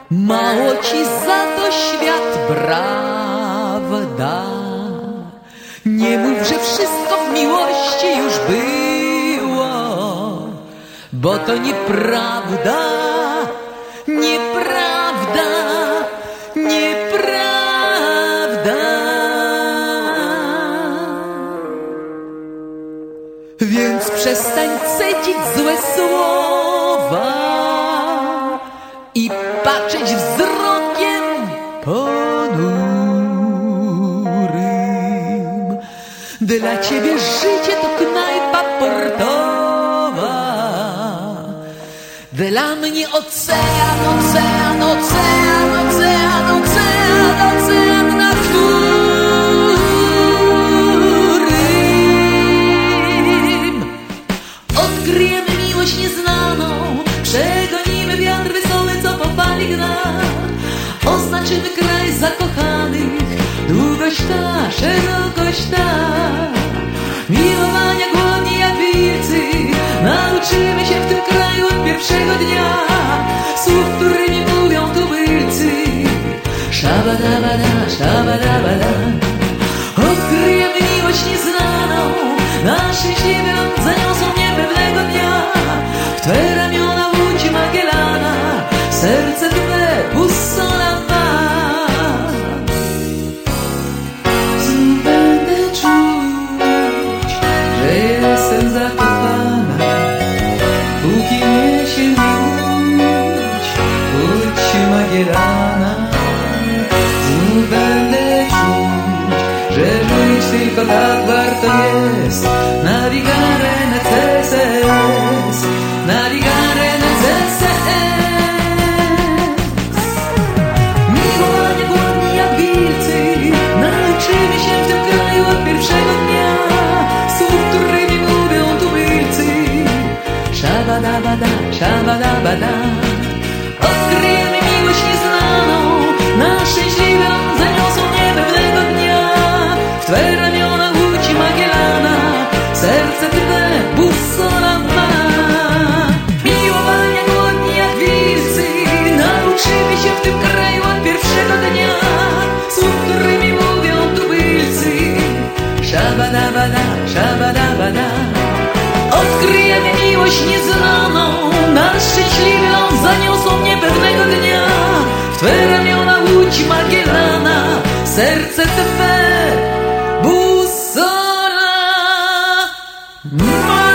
Mało ci za to świat, prawda? Nie mów, że wszystko w miłości już było, bo to nieprawda, nieprawda, nieprawda. Więc przestań cedzić złe słowa i patrzeć wzrokiem ponurym. Dla ciebie życie to knajpa portowa, dla mnie ocean, ocean, ocean, ocean, ocean, ocean, na którym odkryjemy miłość nieznaną, przegonimy wiatr wesoły, co po fali gna. Oznaczymy kraj zakochanych, długość ta, szerokość ta. Miłowania głodni jak wilcy, nauczymy się w tym kraju od pierwszego dnia słów, którymi mówią tubylcy. Szabadabada, szabadabada. Odkryjemy miłość nieznaną, na szczęśliwy ląd zaniosą mnie pewnego dnia. W twe ramiona łódź Magellana, serce twe bussola ma. Znów będę czuć, że jestem zakochana, póki niesie mi łódź Magellana. Znów będę czuć, że żyć tylko tak warto jest. Navigare necesses, navigare necesses. Miłowanie głodni jak wilcy, nauczymy się w tym kraju od pierwszego dnia słów, którymi mówią tubylcy. Szabadabada, szabadabada. Odkryjemy miłość nieznaną, na szczęśliwy ląd zaniosą mnie pewnego dnia. W twe ramiona łódź Magellana, serce twe bussola ma. Miłowania głodni jak wilcy, nauczymy się w tym kraju od pierwszego dnia słów, którymi mówią tubylcy. Szabadabada, szabadabada. Odkryjemy miłość nieznaną, na szczęśliwy ląd zaniosą mnie pewnego dnia. W twe ramiona łódź Magellana, serce twe bussola ma.